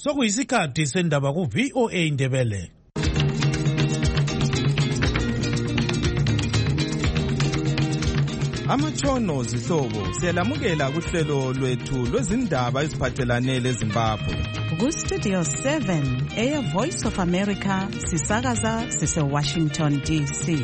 Sokuyisikhathi sendaba ku VOA Indebele. Amatshono zihlobo siyalamukela kuhlelo lwethu lwezindaba eziphathelane leZimbabwe. Ku-Studio 7 Air Voice of America sisakaza sise-Washington DC.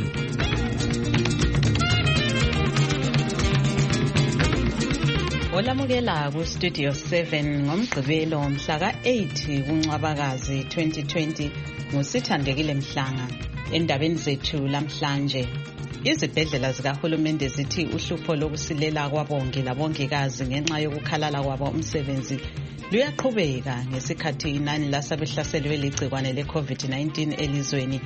Olamukela ku-Studio 7 ngomgqibelo mhla ka-8 kuNcwabakazi 2020 nguSithandekile Mhlanga. Endabeni zethu lamhlanje, izibhedlela zikahulumende zithi uhlupho lokusilela kwabongi labongikazi ngenxa yokukhalala kwabo umsebenzi luyaqhubeka ngesikhathi inani lasabehlaselwe ligcikwane le-COVID-19 elizweni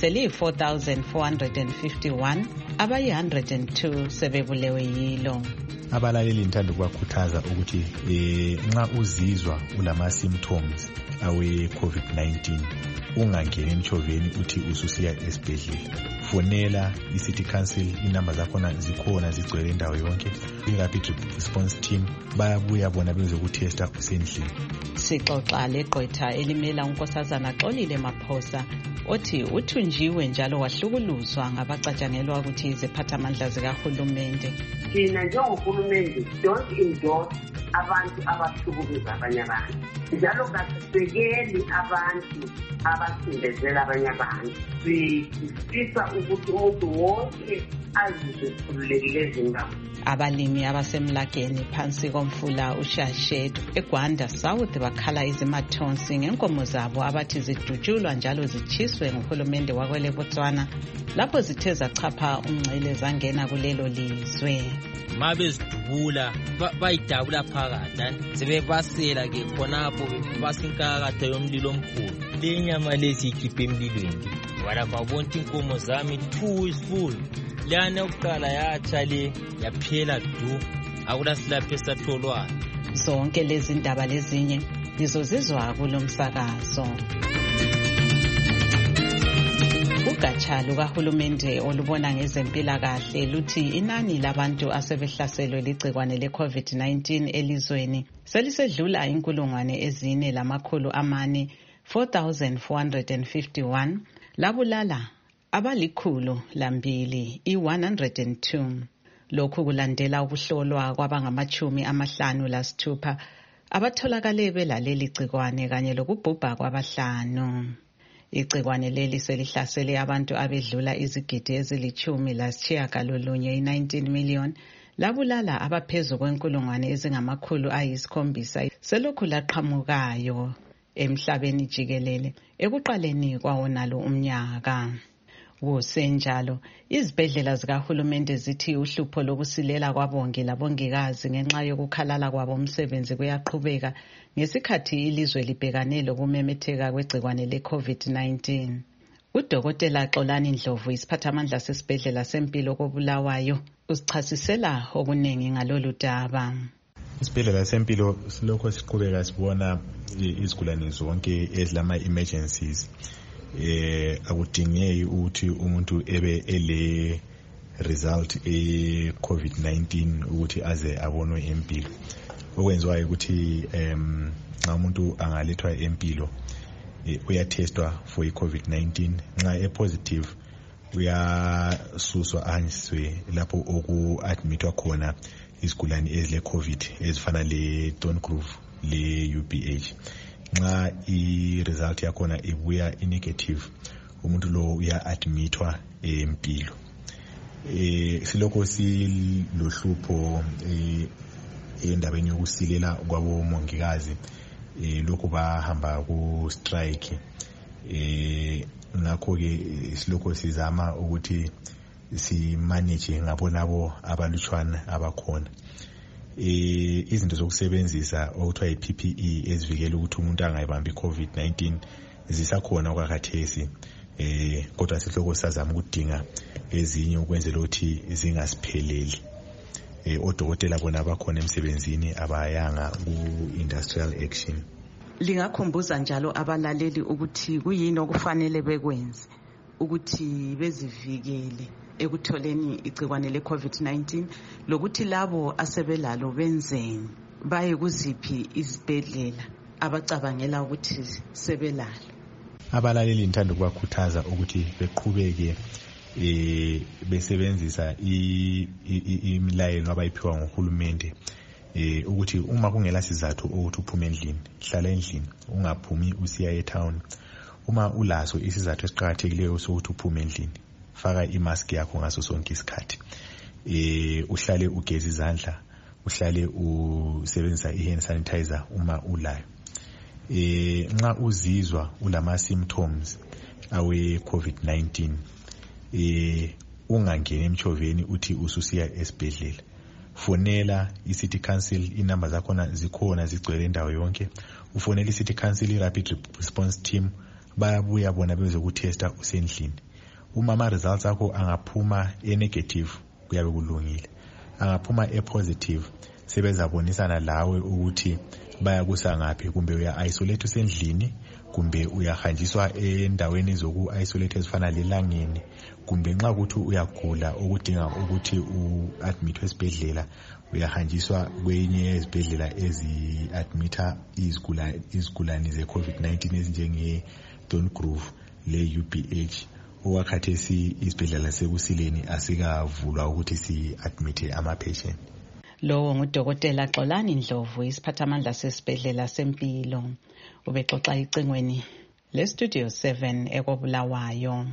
seliyi-4,451, abayi-102 sebebulewe yilo. Abalaleli ngithanda ukubakhuthaza ukuthi nxa uzizwa ulama-symptoms awe-COVID-19 ungangeni emtshoveni uthi ususiya esibhedlela. Fonela i-City Council, inamba zakhona zikhona zigcwele indawo yonke. I-Rapid Response Team bayabuya bona bezokutesta usendlini. Sixoxa legqwetha elimela unkosazana Xolile Maphosa othi uthunjiwe njalo wahlukuluzwa ngabacatshangelwa ukuthi iziphathamandla zikahulumende. Thina njengohulumende don't endorse abantu abahlukumeza abanye abantu, njalo kasisekeli abantu abasindezela abanye abantu. Sifisa ukuthi umuntu wonke azizwe ekhululekile eZimbabwe. Abalimi abasemlageni phansi komfula uShashethu eGwanda South bakhala izimathonsi ngenkomo zabo abathi zidutshulwa njalo zichiswe nguhulumende wakwele Botswana lapho zithe zachapha umngcele zangena kulelo lizwe. Mabe zidubula bayidabula phakathi sebebasela ke khonapho basinkakatha yomlilo omkhulu. Le nyama lezi ikhiphe emlilweni walapha bonke inkomo zami 2 is full. Lana yokuqala yatsha le yaphela du akulasilaphe esatholwa. Zonke lezi ndaba lezinye lizozizwa kulomsakazo. Ugatsha lukahulumende olubona ngezempilakahle luthi inani labantu asebehlaselwe ligcikwane le-COVID-19 elizweni selisedlula 4,400 4,451 labulala abalikhulu2 i-102. Lokhu kulandela ukuhlolwa kwabangama-56 abatholakale belaleli gcikwane kanye lokubhubha kwabahlanu. Igcikwane leli selihlasele abantu abedlula izigidi ezili-19 million labulala abaphezu kwenkulungwane ezingama-700 selokhu laqhamukayo emhlabeni jikelele ekuqaleni kwawonalo umnyaka. Kusenjalo, izibhedlela zikahulumende zithi uhlupho lokusilela kwabongi labongikazi ngenxa yokukhalala kwabo umsebenzi kuyaqhubeka ngesikhathi ilizwe libhekane lokumemetheka kwegcikwane le-COVID-19. Udokotela Xolani Ndlovu, isiphathamandla sesibhedlela sempilo koBulawayo, usichasisela okuningi ngalolu daba. Isibhedlela sempilo silokho siqhubeka sibona izigulane zonke ezilama-emergencies. Akudingeki ukuthi umuntu ebe ele result e-COVID-19 ukuthi aze abonwe empilo. Okwenziwayo ukuthi nxa umuntu angalethwa empilo uyatestwa for i-COVID-19. Nxa e-positive uyasuswa ahanjiswe lapho oku-admitwa khona izigulane ezile-COVID ezifana le-Don Groove le-UBH. Nxa i-result yakhona ibuya i-negative, umuntu lo uya-admitwa empilo. Silokho silohlupho endabeni yokusilela kwabomongikazi, lokhu bahamba ku-strike. Ngakho-ke silokho sizama ukuthi simanage ngabonabo abalutshwana abakhona. Izinto zokusebenzisa okuthiwa yi-PPE ezivikela ukuthi umuntu angayibambi i-COVID-19 zisakhona okwakhathesi, kodwa sihloko sazama ukudinga ezinye ukwenzela ukuthi zingasipheleli. Odokotela bona bakhona emsebenzini abayanga ku-industrial action. Lingakhumbuza njalo abalaleli ukuthi kuyini okufanele bekwenze ukuthi bezivikele ekutholeni igcikwane le-COVID-19 lokuthi labo asebelalo benzeni, baye kuziphi izibhedlela abacabangela ukuthi sebelala? Abalaleli ngithanda ukubakhuthaza ukuthi beqhubeke besebenzisa imilayelo abayiphiwa nguhulumende ukuthi uma kungela sizathu ukuthi uphume endlini, hlala endlini, ungaphumi usiya etown. Uma ulaso isizathu esiqhakathekileyo sokuthi uphume endlini, faka imask yakho ngaso sonke isikhathi. Uhlale ugeza izandla, uhlale usebenzisa i-hand sanitizer uma ulayo. Nxa uzizwa ulama symptoms awe COVID-19, ungangeni emchoveni uthi ususiya esibhedlela. Fonela i-City Council, inamba zakhona zikhona zigcwele indawo yonke. Ufonela i-City Council i-Rapid Response Team, bayabuya bona bezokutesta usendlini. Uma ama-results akho angaphuma e-negative kuyabe kulungile, angaphuma e-positive sebezabonisana lawe ukuthi bayakusa ngaphi, kumbe uya-isolate usendlini, kumbe uyahanjiswa endaweni zoku-isolate ezifana lelangeni, kumbe nxa ukuthi uyagula okudinga ukuthi u-admithwe esibhedlela, uyahanjiswa kwenye ezibhedlela ezi-admitha izigulane ze-COVID-19 ezinjenge Dongrove le-UBH. Okwakhathesi isibhedlela sekusileni asikavulwa ukuthi si-admithe ama-patient. Lowo ngudokotela Xolani Ndlovu, isiphathamandla sesibhedlela sempilo, ubexoxa icingweni le-Studio 7 ekobulawayo.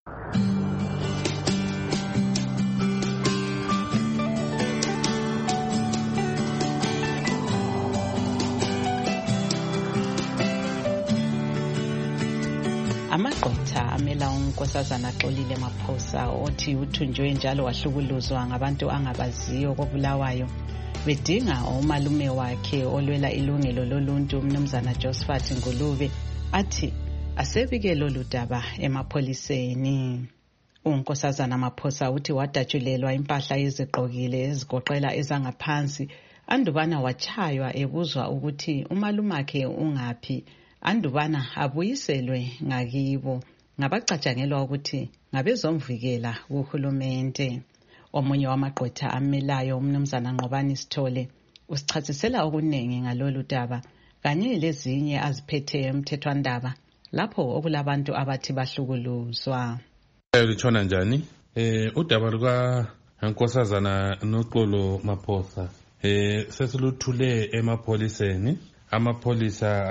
Amagqwetha amela uNkosazana Xolile Maphosa othi uthunjwe njalo wahlukuluzwa ngabantu angabaziyo kobulawayo bedinga umalume wakhe olwela ilungelo loluntu uMnumzana Josephat Ngulube athi asebike lolu daba emapholiseni. uNkosazana Maphosa uthi wadatshulelwa impahla ezigqokile ezigoqela ezangaphansi andubana wachaywa ebuzwa ukuthi umalumakhe ungaphi andubana abuyiselwe ngakibo ngabacatshangelwa ukuthi ngabezomvikela kuhulumende. Omunye wamagqwetha amelayo uMnumzana Nqobani Sithole usichazisela okuningi ngalolu daba kanye lezinye aziphethe emthethwandaba lapho okulabantu abathi bahlukuluzwa. Litshona njani? Udaba luka Nkosazana noXolo Maphosa sesiluthule emapholiseni. Amapholisa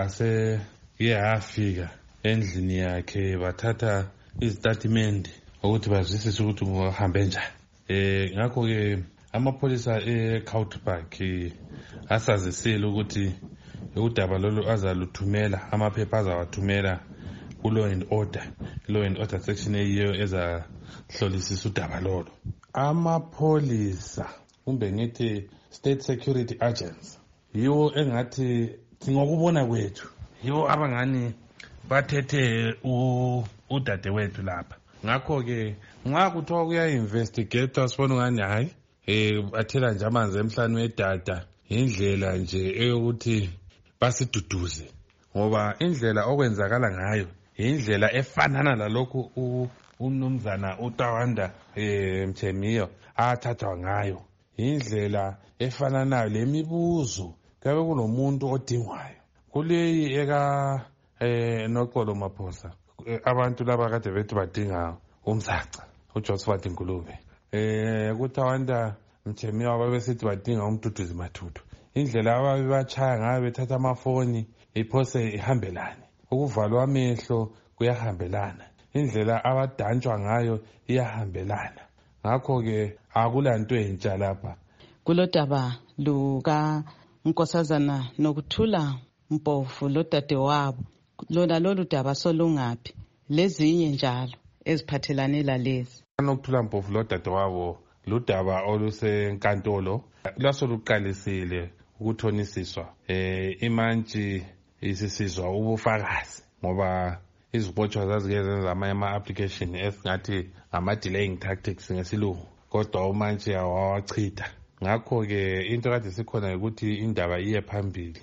aseyafika endlini yakhe bathatha izitatimende ukuthi bazwisise ukuthi uhambe njani. Ngakho ke amapholisa eCoutpark asazisile ukuthi udaba lolu azaluthumela, amaphepha azawathumela ku-Law and Order, Law and Order section eyiyo ezahlolisisa udaba lolu. Amapholisa kumbe ngithi state security agents yiwo engathi ngokubona kwethu yiwo abangani bathethe udadewethu lapha. Ngakho ke nxa kuthiwa kuya-investigator sibona ngani hayi bathela nje amanzi emhlane wedada indlela nje eyokuthi basiduduze, ngoba indlela okwenzakala ngayo indlela efanana lalokhu uMnumzana uTawanda Mthemiyo athathwa ngayo, indlela efananayo lemibuzo kabe kunomuntu odingwayo kuleyi eka noXolo Maphosa. Abantu laba kade bethi badinga umsaca uJosephat Ngulube, kuTawanda Mthemiyo babesithi badinga uMduduzi Mathuthu. Indlela ababebachaya ngayo bethatha amafoni iphose ihambelane, ukuvalwa amehlo kuyahambelana, indlela abadantshwa ngayo iyahambelana. Ngakho ke akulanto entsha lapha. Kulodaba luka Nkosazana nokuthula Mpofu lodadewabo, lona lolu daba solungaphi lezinye njalo eziphathelane lalezi? Nokuthula Mpofu lodadewabo ludaba olusenkantolo lwasoluqalisile ukuthonisiswa. Imantshi isisizwa ubufakazi ngoba izibotshwa zazike zenza ama-application esingathi ama-delaying tactics ngesilungu, kodwa umantshi awawachitha. Ngakho-ke into kade sikhona ukuthi indaba iye phambili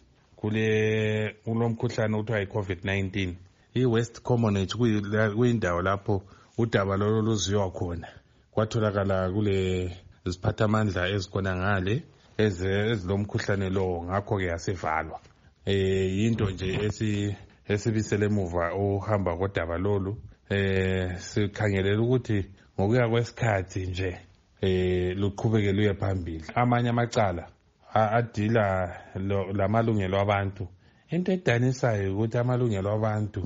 kulomkhuhlane okuthiwa yi-COVID-19. I-West Commonwealth kuyindawo lapho udaba lolo luziwa khona. Kwatholakala kule ziphathamandla ezikhona ngale ezilomkhuhlane lowo, ngakho-ke yasivalwa. yinto nje esibisele emuva ohamba kodaba lolu. Sikhangelela ukuthi ngokuya kwesikhathi nje luqhubeke luye phambili. Amanye amacala adila lamalungelo abantu. Into edanisayo ukuthi amalungelo abantu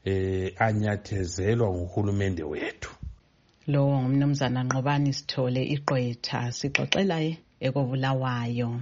anyathezelwa nguhulumende wethu. Lo ngumnumzana Nqobani Sithole Iqwetha sixoxela ekobulawayo.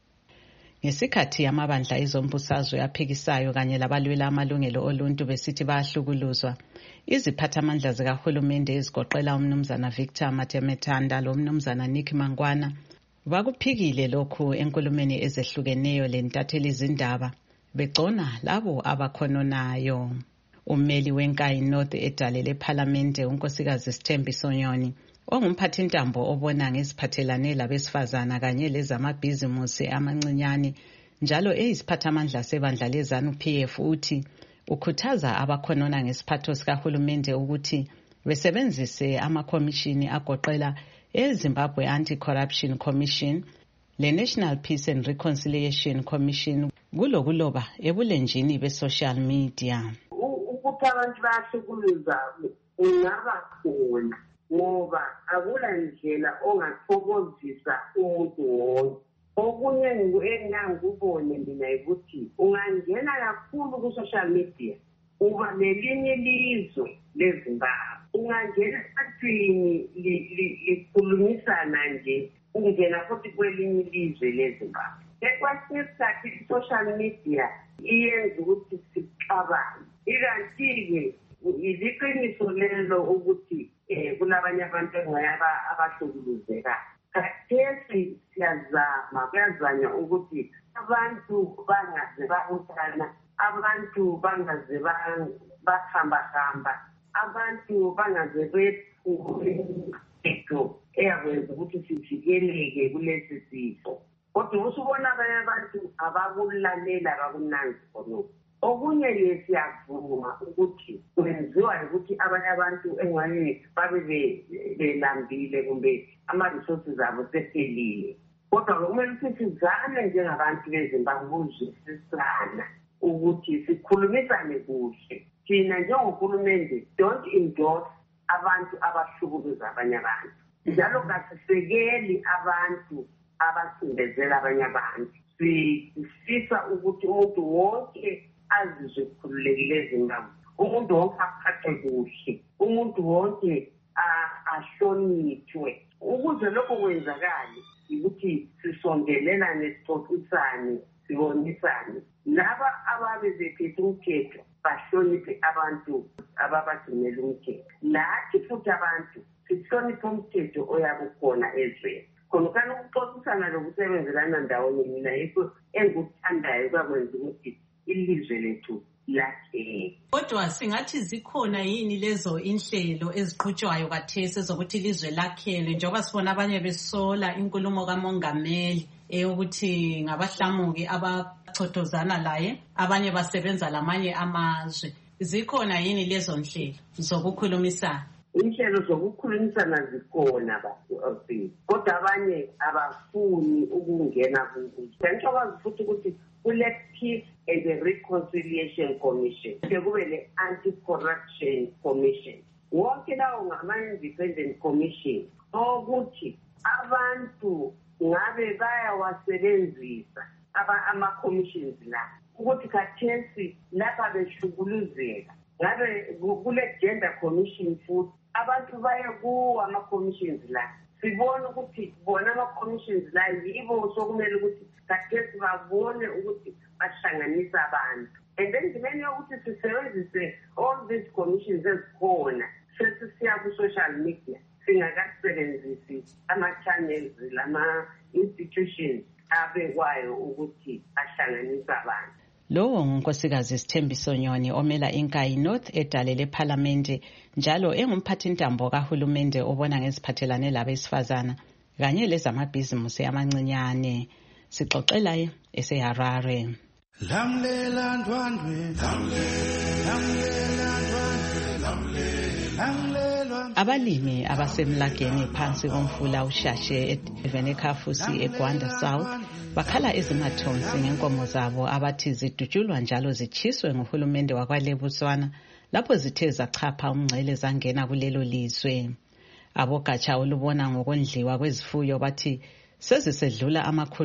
Ngesikhathi amabandla ezombusazwe aphikisayo kanye labalwela amalungelo oluntu besithi bayahlukuluzwa, iziphathamandla zikahulumende ezigoqela umnumzana Victor Matemethanda lo mnumzana Nick Mangwana bakuphikile lokhu enkulumeni ezehlukeneyo lentatheli izindaba begcona labo abakhononayo. Ummeli wenkayi North edalele eParliamente unkosikazi Sithembiso Nyoni ongumphathintambo obona ngeziphathelane labesifazana kanye lezamabhizimusi amancinyane njalo eyisiphathamandla sebandla leZANU-PF uthi ukhuthaza abakhonona ngesiphatho sikahulumende ukuthi besebenzise amakomishini agoqela eZimbabwe Anti-Corruption Commission le-National Peace and Reconciliation Commission kulokuloba ebulenjini be-social media. Ukuthi abantu bayahlukuluza ungaba khona ngoba akula ndlela ongathokozisa umuntu wonke. Okunye engangubone mina ukuthi ungangena kakhulu ku-social media uba nelinye ilizwe leZimbabwe. Ungangena esathini likhulumisana nje ungena futhi kwelinye ilizwe leZimbabwe. Kwesinye isikhathi i-social media iyenza ukuthi sicabane. Ikanti-ke iliqiniso lelo ukuthi kulabanye abantu abahlukuluzeka. Khathesi kuyazanywa ukuthi abantu bangaze babuthana, abantu bangaze bahamba, abantu bangaze bethu eyakwenza ukuthi sivikeleke kulesi sifo. Kodwa usubona abanye abantu abakulalela abakunanzi khonokho. Okunye siyavuma ukuthi kwenziwa ukuthi abanye abantu engwane babe belambile kumbe ama-resources abo sephelile. Kodwa kumele ukuthi sizame njengabantu beZimbabwe ukuzwisisana ukuthi sikhulumisane kuhle. Thina njengohulumende don't endorse abantu abahlukuluza abanye abantu. Njalo kasisekeli abantu abasindezela abanye abantu. Sifisa ukuthi umuntu wonke azizwe kukhululekile eZimbabwe. Umuntu wonke aphathwe kuhle. Umuntu wonke ahlonitshwe. Ukuze lokho kwenzakale ukuthi sisondelelane, sixoxisane, sibonisane. Laba ababe bephethe umthetho bahloniphe abantu ababagcinela umthetho. Lathi futhi abantu sihloniphe umthetho oyabukhona ezweni. Khona ukuxoxisana lokusebenzelana ndawonye mina yikho engikuthandayo kwakwenza ukuthi ilizwe lethu lakheke. Kodwa singathi zikhona yini lezo inhlelo eziqhutshwayo kathesi zokuthi ilizwe lakhele njengoba sibona abanye besola inkulumo kamongameli eyokuthi ngabahlamuki abachothozana laye, abanye basebenza lamanye amazwe. Zikhona yini lezo nhlelo zokukhulumisana? Inhlelo zokukhulumisana zikhona kodwa abanye abafuni ukungena kuzo. Ngicabanga futhi ukuthi kule Peace and Reconciliation Commission kube le Anti-Corruption Commission. Wonke lawo ngama-independent commission ukuthi abantu ngabe bayawasebenzisa ama-commissions la ukuthi khathesi lapha behlukuluzeka. Ngabe kule gender commission futhi abantu baye kuwo ama-commissions la. Sibona ukuthi bona ama-commissions la yibo sokumele ukuthi khathesi babone ukuthi bahlanganisa abantu. And then kumele ukuthi sisebenzise all these commissions ezikhona sesiya ku-social media singakasebenzisi ama-channels lama-institutions abekwayo ukuthi bahlanganisa abantu. Lowo ngunkosikazi Sithembiso Nyoni omela inkayi North edalele eParliamente njalo engumphathintambo kahulumende obona ngeziphathelane labesifazana kanye lezamabhizimusi amancinyane. Sixoxela eseHarare. Lamlela ndwandwe, lamlela ndwandwe, lamlela Abalimi abasemlageni phansi komfula uShashe eVenekafusi eGwanda South bakhala izimathonsi ngenkomo zabo abathi zidutshulwa njalo zichiswe nguhulumende wakwaLebotswana lapho zithe zachapha umngcele zangena kulelo lizwe. Abogatsha olubona ngokondliwa kwezifuyo bathi sezisedlula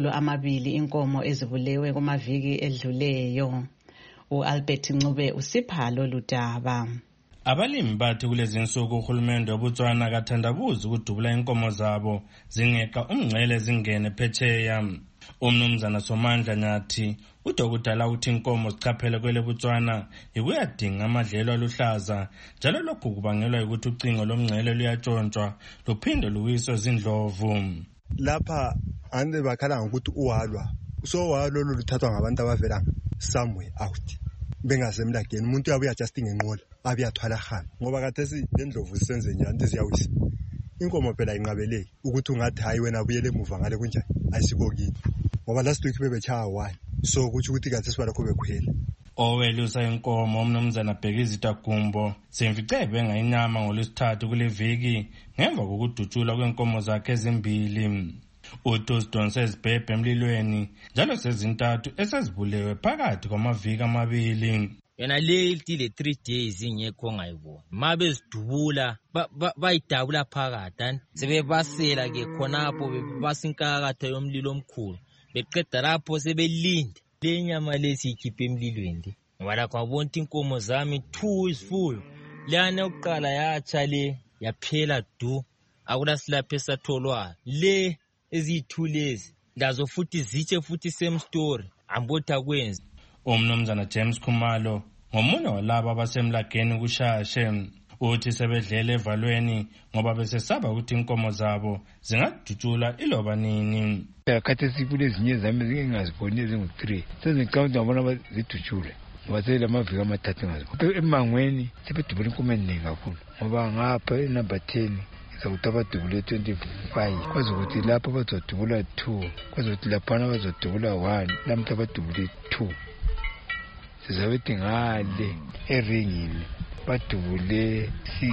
200 inkomo ezibulewe kumaviki edluleyo. U-Albert Ncube usipha lolu daba. Abalimi bathi kulezi nsuku uhulumende waBotswana akathandabuzi ukudubula inkomo zabo zingeqa umngcele zingene phetsheya. Umnumzana Somandla Nyathi udokudala uthi inkomo zichaphele kweleBotswana ikuyadinga amadlelo aluhlaza njalo lokhu kubangelwa ukuthi ucingo lomngcele luyatshontshwa luphinde luwiswe zindlovu. Lapha ande bakhala ngokuthi uwalwa so walo luthathwa ngabantu abavela somewhere out bengasemlageni umuntu uyabuya just ngenqola abiyathwala hamba ngoba khathesi lendlovu sisenze njani ziyawisa inkomo phela inqabeleki ukuthi ungathi hayi wena buyele emuva ngale kunjani ayisibokini ngoba last week bebechaya 1 so ukuthi khathesi balakho bekhwela. Owelusa inkomo umnumzana Bhekizita Gumbo semfice bengayinyama ngolwesithathu kule viki ngemva kokudutshulwa kwenkomo zakhe ezimbili. Utosdon sezibhebhe emlilweni njalo sezintathu esezibulewe phakathi kwamaviki amabili. Yena leli 3 days ingekho ngayibona mabe zidubula bayidabula phakathi sebebasela ke khonapho bebasinkakatha yomlilo omkhulu beqeda lapho sebelinda lenyama lesi ikhiphe emlilweni ngoba kwabona inkomo zami 2 isifuyo lana uqala yatsha le yaphela du akulasilapha esatholwa le ezithulezi ndazo futhi ziche futhi same story ambotha kwenza. Umnumzana James Khumalo ngomunye walabo abasemlageni kuShashe uthi sebedlele evalweni ngoba besesaba ukuthi inkomo zabo zingadutshula iloba nini. Khathesi sifune ezinye zami zingengaziboni ezingu3 sezicount ngabona zidutshule ngoba selamaviki amathathu ngazibona emangweni sebedubula inkomo eningi kakhulu ngoba ngapha enumber 10 izawuthi abadubule 25 kwazi ukuthi lapho bazodubula 2 kwazi ukuthi laphana bazodubula 1 lamhla badubule 2 sizabethi ngale eringini badubule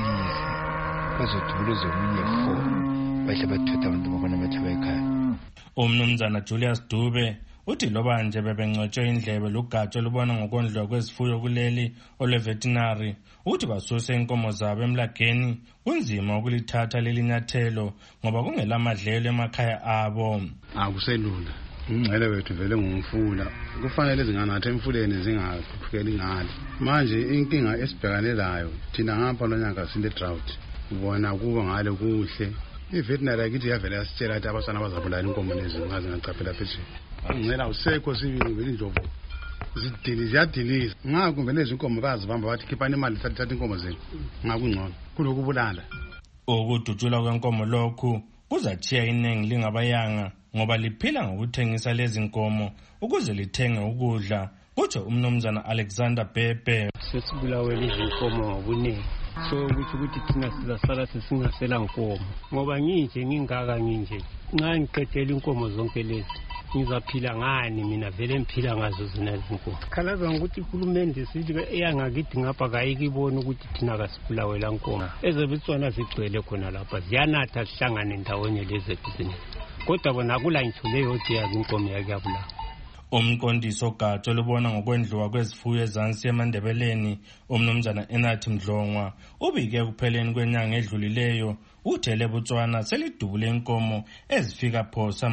6 bazodubula zomunye 4 bahle bathutha abantu babona bathi bayikhaya. Umnumzana Julius Dube uthi loba nje bebengcotshwe indlebe lugatsha lubona ngokondliwa kwezifuyo kuleli oleveterinary uthi basuse inkomo zabo emlageni kunzima ukulithatha leli nyathelo ngoba kungela madlelo emakhaya abo. Akuselula umngcele wethu vele ngumfula kufanele zinganathe emfuleni zingakhuphukeli ngalo manje inkinga esibhekane layo thina ngapha lonyaka sile drought ubona kuba ngale kuhle iveterinary akithi yavela yasitshela ukuthi abasana bazabulala inkomo lezi ngazingachaphela phetsheya ngicela usekho sibili vele indlovu ziyadiliza ngakho vele lezi inkomo bazibamba bathi khiphani imali thatha inkomo zenu ngakungcono kulokubulala. Ukudutshulwa kwenkomo lokhu kuzachiya iningi lingabayanga ngoba liphila ngokuthengisa lezi nkomo ukuze lithenge ukudla kutsho umnumzana Alexander Bebe. Sesibulawe lezi nkomo ngobuningi so ukuthi thina sizasala sesingasela nkomo ngoba ngingaka nginje nxa ngiqedela inkomo zonke lezi ngizaphila ngani mina vele ngiphila ngazo zina izinkomo. Khalaza ngokuthi uhulumende sithi eyangakithi ngapha kayikibona ukuthi thina kasibulawela nkomo ezeBotswana zigcwele khona lapha ziyanatha sihlangane ndawonye lezi zini kodwa bona kula ngithuleyo ukuthi yazi inkomo yakuyabula. Umqondisi ogatsha olubona ngokwendliwa kwezifuyo ezansi eMandebeleni umnumzana Enathi Mdlongwa ubike kupheleni kwenyanga edlulileyo uthi leBotswana selidubule inkomo ezifika phosa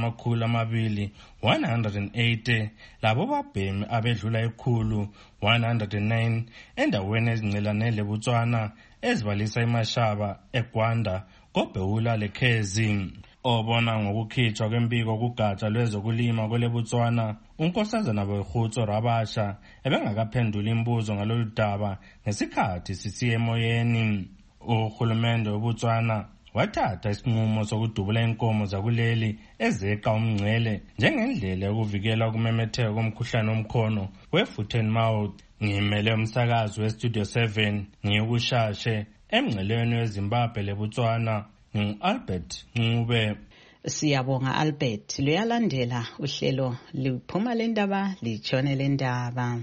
280 labo babhemi abedlula ekhulu 109 endaweni ezingcelane leBotswana ezibalisa iMashaba eGwanda koBhewula leKhezi. Obona ngokukhitshwa kwembiko kugatsha lwezokulima kweleBotswana unkosazana Boykhutso Rabasha ebengakaphendula imibuzo ngalolu daba ngesikhathi sisiye emoyeni. Uhulumende weBotswana wathatha isinqumo sokudubula inkomo zakuleli ezeqa umngcele njengendlela yokuvikela ukumemetheka komkhuhlane omkhono we-foot and mouth. Ngimele umsakazi weStudio 7 ngiyukuShashe emngceleni weZimbabwe leBotswana. Albert Ncube. Siyabonga Albert. Luyalandela uhlelo liphuma lendaba litshone lendaba.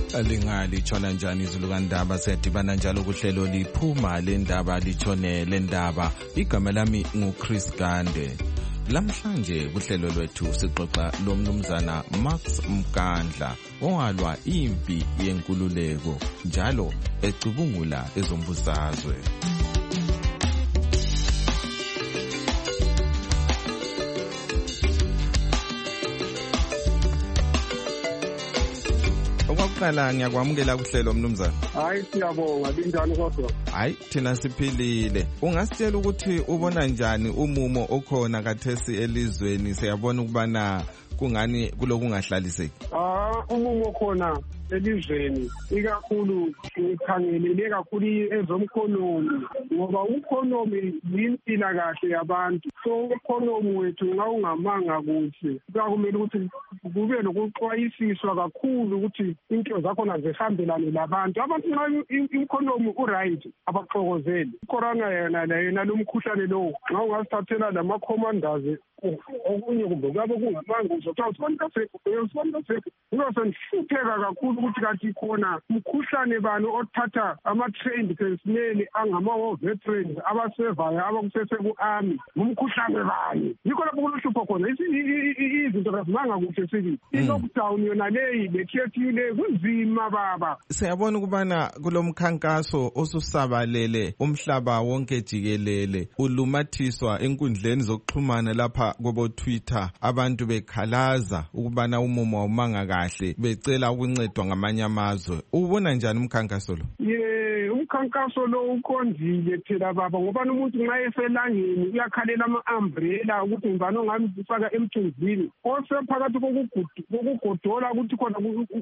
Lingalithona njani izulu kandaba? Siyadibana njalo kuhlelo liphuma lendaba litshone lendaba. Igama lami nguChris Gande. Lamhlanje kuhlelo lwethu sixoxa lomnumzana Max Mkandla owalwa impi yenkululeko njalo ecubungula ezombusazwe. Okwaqala ngiyakwamukela kuhlelo mnumzana. Hayi siyabonga, linjani kodwa? Hayi thina siphilile. Ungasitshela ukuthi ubona njani umumo okhona kathesi elizweni? Siyabona ukubana kungani kulokungahlaliseki. Umumo khona elizweni ikakhulu ngikhangelele kakhulu ezomkhonomi ngoba ukhonomi yimpilakahle yabantu. So ukhonomi wethu nxa ungamanga kuhle kumele ukuthi kube nokuxwayisiswa kakhulu ukuthi into zakhona zihambelane labantu. Abantu nxa ukhonomi uright abaxokozeli. Corona yena lo mkhuhlane lo nxa ungasithathela lama-commanders okunye kumbe kabe kungamanga uzothatha ngihlupeka kakhulu ukuthi kanti khona umkhuhlane bani othatha ama-trained personnel angama-war veterans abasevayo abakusese ku-army ngumkhuhlane bani. Yikho lapho kuluhlupho khona izinto kazimanga kuhle sibili. I-lockdown yona leyi bekhethile kunzima baba. Siyabona ukubana kulo mkhankaso osusabalele umhlaba wonke jikelele ulumathiswa enkundleni zokuxhumana lapha kobo Twitter abantu bekhalaza ukubana umumo awumanga kahle becela ukuncedwa ngamanye amazwe. Ubona njani umkhankaso lo? Umkhankaso lo ukonzile phela baba ngoba umuntu nxa eselangeni uyakhalela ama-umbrella ukuthi ngibani ongamfaka emthunzini osephakathi kokugodola ukuthi khona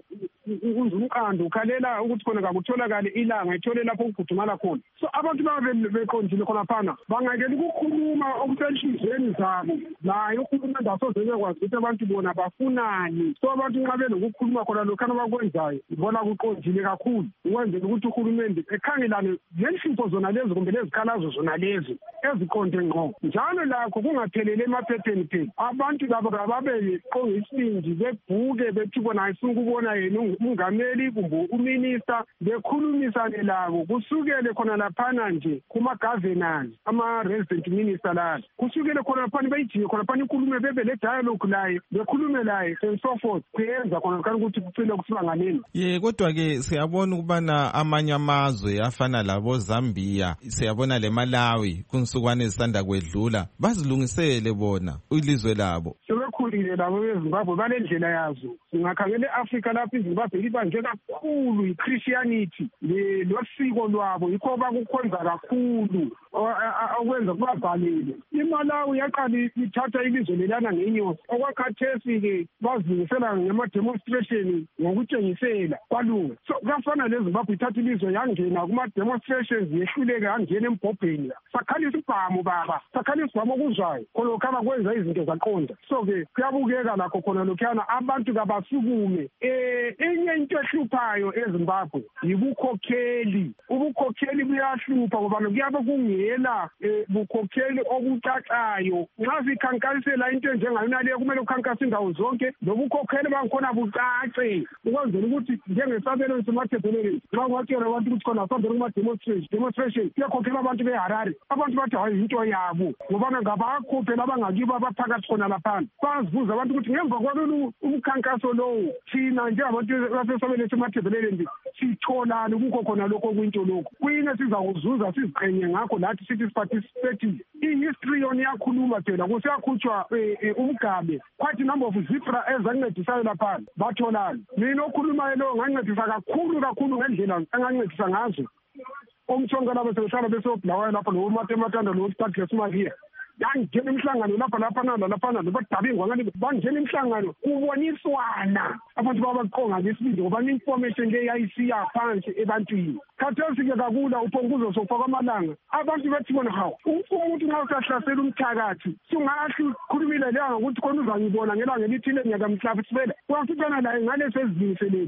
unzumqando ukhalela ukuthi khona kakutholakale ilanga ithole lapho ukugudumala khona. So abantu baba beqondile khona phana bangakeli ukukhuluma okusenhlizweni zabo naye uhulumende asoze bekwazi ukuthi abantu bona bafunani. So abantu nxa benokukhuluma khona lokhana bakwenzayo ngibona kuqondile kakhulu ukwenzela ukuthi uhulumende ekhangelane lenhlupho zona lezi kumbe lezikhalazo zona lezi eziqonde ngqo njalo lakho kungaphelele emaphepheni phela. Abantu labo kababeqonga isibindi bebhuke bethi bona ayifuna ukubona yena umongameli kumbe uminister bekhulumisane labo kusukele khona laphana nje kuma-governors ama-resident minister layo kusukele khona laphana beyijiye khona laphana inkulumo bebe le dialogue laye bekhulume laye and so forth kuyenza khona kani ukuthi kucine kusibanganeni. Kodwa-ke siyabona ukubana amanye amazwe afana labo Zambia siyabona le Malawi kunsukwane ezisanda kwedlula bazilungisele bona ilizwe labo. Sebekhulile labo beZimbabwe balendlela yazo. Singakhangela eAfrica lapho iZimbabwe libanje kakhulu iChristianity losiko lwabo yikho bakukhonza kakhulu okwenza kubabhalele. iMalawi yaqala ithatha ilizwe lelana ngenyosi okwakhathesi-ke bazilungisela ngama-demonstration ngokutshengisela kwalunga. So kafana leZimbabwe ithatha ilizwe yangena kuma-demonstrations yehluleka yangena embhobheni sakhalisa ibhamu baba sakhalisa ibhamu okuzwayo khona lokhana kwenza izinto zaqonda. So-ke kuyabukeka lakho khona lokhana abantu kabasukume. Enye into ehluphayo eZimbabwe yibukhokheli. Ubukhokheli buyahlupha ngoba kuyabe kungela bukhokheli obucacayo. Nxa sikhankasela into enjengayona leyo kumele ukhankasa indawo zonke lobukhokheli bangikhona bucace ukwenzela ukuthi njengesabelo semathebheleni nxa ungatshela abantu ukuthi khona asambele kuma-demonstration kuyakhokhela abantu beHarare. Abantu bathi hayi into yabo ngobana ngabakhokheli abangakibo abaphakathi khona laphana. Bazibuza abantu ukuthi ngemva kwalolu umkhankaso lowo thina njengabantu basesabelo semathebheleni sitholani kukho khona lokho kwinto lokho kuyini sizakuzuza siziqhenye ngakho lathi sithi siparticipative. I-history yona iyakhuluma phela kusiyakhutshwa umgabe quite number of zebra ezancedisayo laphana batholani. Mina okhulumayo lo ngancedisa kakhulu ngendlela engancedisa ngazo. Umthonga labo sebehlala besobulawayo lapha noMatematanda noStadless Maria yangena imihlangano laphana badabi ingwangane bangena imihlangano kuboniswana abantu babaqonga ngesibindi ngoba information le yayisiya phansi ebantwini. Khathesi-ke kakula uphonguzo sofaka amalanga abantu bethi bona hawu umuntu nxa usahlasela umthakathi sungahle ukhulumile leyo ngokuthi khona uzangibona ngelanga elithile ngiyakamhlaba sibele uyafitana laye ngale sezilungiselele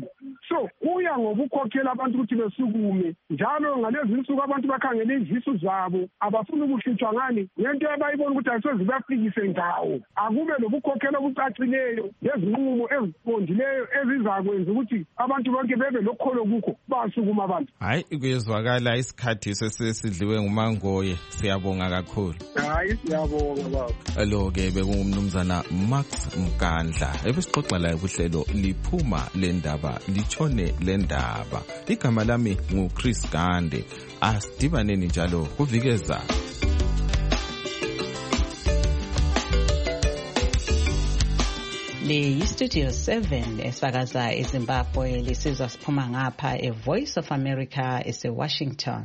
So kuya ngobukhokhela abantu ukuthi besukume njalo ngalezi insuku abantu bakhangele izisu zabo abafuna ukuhlutshwa ngani ngento abayibona ukuthi ayisoze bafikise ndawo. Akube lobukhokhela obucacileyo lezinqumo eziqondileyo ezizakwenza ukuthi abantu bonke bebe lokholo kukho basukuma abantu. Hayi kuyezwakala isikhathi sesidliwe ngumangoye. Siyabonga kakhulu. Hayi siyabonga baba. Lo-ke bekungumnumzana Max Mgandla ebesixoxa laye kuhlelo liphuma lendaba litshone lendaba. Igama lami nguChris Gande. Asidibaneni njalo kuvikeza. Le Studio 7 esakaza eZimbabwe lisizwa siphuma ngapha eVoice of America eseWashington.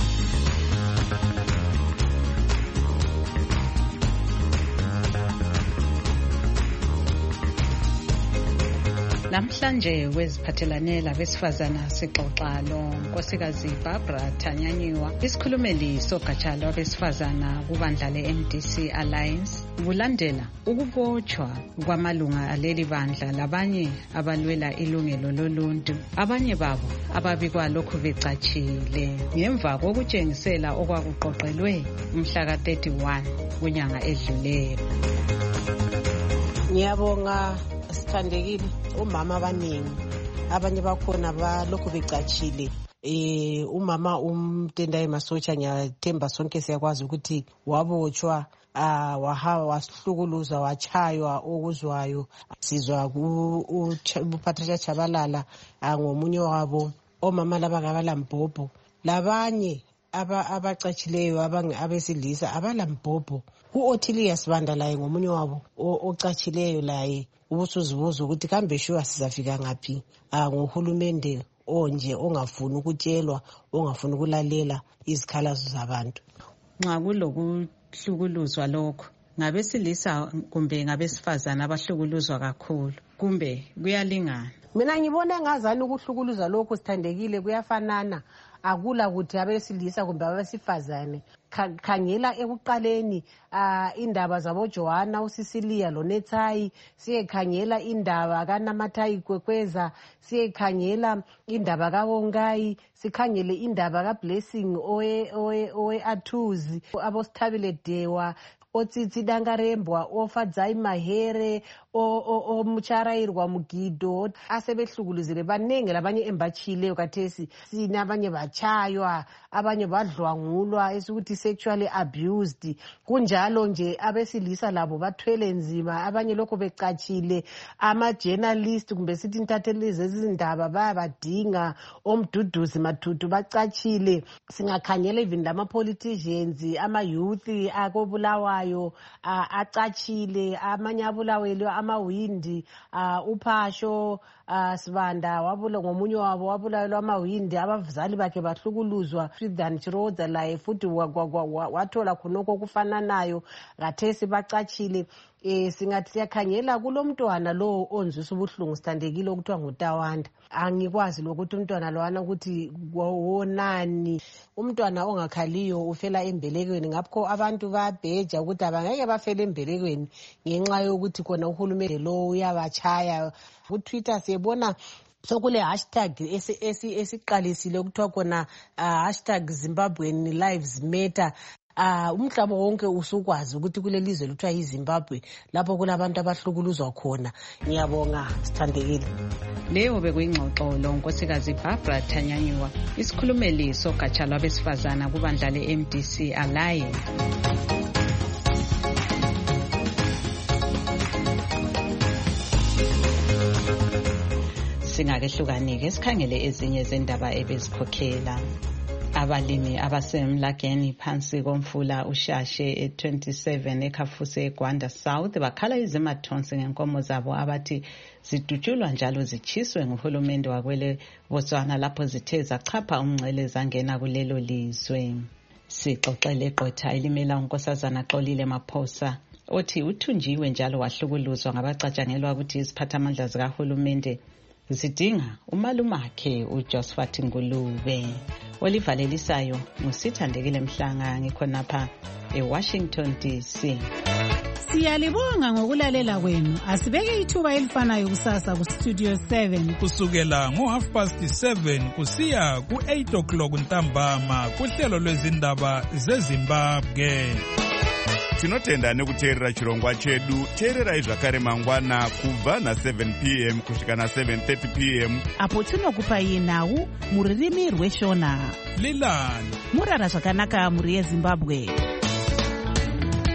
Namhlanje weziphathelane labesifazana sixoxa lonkosikazi Barbara Tanyanyiwa, isikhulumeli sogatsha lwabesifazana kubandla le-MDC Alliance, kulandela ukubotshwa kwamalunga aleli bandla labanye abalwela ilungelo loluntu, abanye babo ababikwa lokhu becatshile ngemva kokutshengisela okwakuqoqelwe umhla ka-31 kunyanga edluleyo. Ngiyabonga sithandekile umama abaningi abanye bakhona balokhu becatshile. Umama uMtendayi Masotsha ngiyathemba sonke siyakwazi ukuthi wabotshwa, wahlukuluzwa, wachaywa okuzwayo. Sizwa uPatricia Chabalala ngomunye wabo, omama laba kabalambobo, labanye abacatshileyo abesilisa abalambhobho. U-Othilius Banda laye ngomunye wabo ocatshileyo laye. Ubusuzibuza ukuthi kambe shuwa sizafika ngaphi ngohulumende onje ongafuni ukutshelwa, ongafuni ukulalela izikhalazo zabantu. Nxa kulokuhlukuluzwa lokho, ngabesilisa kumbe ngabesifazana abahlukuluzwa kakhulu kumbe kuyalingana? Mina ngibona ngazani ukuhlukuluzwa lokho sithandekile kuyafanana. Akula ukuthi abesilisa kumbe abesifazane. Khangela ekuqaleni indaba zabo Johanna uSicilia loNethayi, siyekhangela indaba kaNamathayi Kwekweza, siyekhangela indaba kaWongayi, sikhangele indaba kaBlessing owe Athuzi, abosithabile Dewa, otsitsi Dangarembwa, ofadzai Mahere, omucharairwa Mugido, asebehlukuluzile banenge labanye embachile okathesi, sina abanye bachaywa, abanye badlwangulwa, esikuthi sexually abused. Kunjalo nje abesilisa labo bathwele nzima, abanye lokho becatshile. Ama-journalist kumbe sithi intathelezi ezindaba bayabadinga, omduduzi Matutu bacatshile. Singakhangela even lama-politicians, ama-youth akobulawayo acatshile, amanye abulawelwe amawindi, uPhasho Sibanda wabula ngomunye wabo wabulawelwa amawindi, abazali bakhe bahlukuluzwa. Fridan Chirodza laye futhi wathola khonoko okufananayo, kathesi bacatshile. Singathi siyakhangela kulomntwana lo onzisa ubuhlungu sithandekile okuthiwa nguTawanda. Angikwazi lokuthi umntwana lowana ukuthi wonani. Umntwana ongakhaliyo ufela embelekweni, ngapho abantu bayabheja ukuthi abangeke bafele embelekweni ngenxa yokuthi khona uhulumende lo uyabachaya. Ku-Twitter siyebona sokule hashtag esiqalisile okuthiwa khona hashtag Zimbabwean Lives Matter. Umhlaba wonke usukwazi ukuthi kulelizwe luthiwa yiZimbabwe lapho kulabantu abahlukuluzwa khona. Ngiyabonga sithandekile. Leyo bekuyingxoxo lonkosikazi Barbara Tanyanyiwa, isikhulumeli sogatsha lwabesifazana kubandla le-MDC Alliance. Singakehlukanike sikhangele ezinye zendaba ebezikhokhela. Abalimi abasemlageni phansi komfula uShashe e27 eKhafuse eGwanda South bakhala izimathonsi ngenkomo zabo abathi zidutshulwa njalo zichiswe nguhulumende wakwele Botswana lapho zithe zachapha umngcele zangena kulelo lizwe. Sixoxele gqwetha elimela unkosazana Xolile Maphosa othi uthunjiwe njalo wahlukuluzwa ngabacatshangelwa ukuthi iziphathamandla zikahulumende zidinga umalumakhe uJosephat Ngulube. Olivalelisayo ngusithandekile Mhlanga ngikhonapha eWashington DC. Siyalibonga ngokulalela kwenu. Asibeke ithuba elifanayo kusasa ku Studio 7 kusukela ngo7:30 kusiya ku8 ntambama kuhlelo lwezindaba zeZimbabwe. Tinotenda nekuteerera chirongwa chedu. Teererai zvakare mangwana kubva na7 p.m. kusvika na7:30 p.m. apo tinokupai nhau muririmi rweshona. Lilani murara zvakanaka muri yeZimbabwe.